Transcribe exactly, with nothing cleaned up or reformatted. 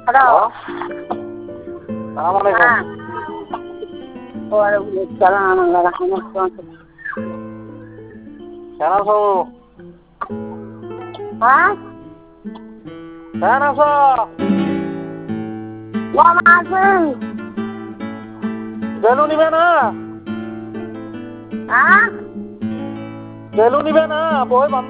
Hello. সালাম আলাইকুম। হ্যাঁ। ওয়ালাইকুম আসসালাম ওয়া রাহমাতুল্লাহ। কেমন আছো? হ্যাঁ? কেমন আছো? কেমন আছেন? বেলু নিবে না? হ্যাঁ? বেলু নিবে না? বই বন্ধ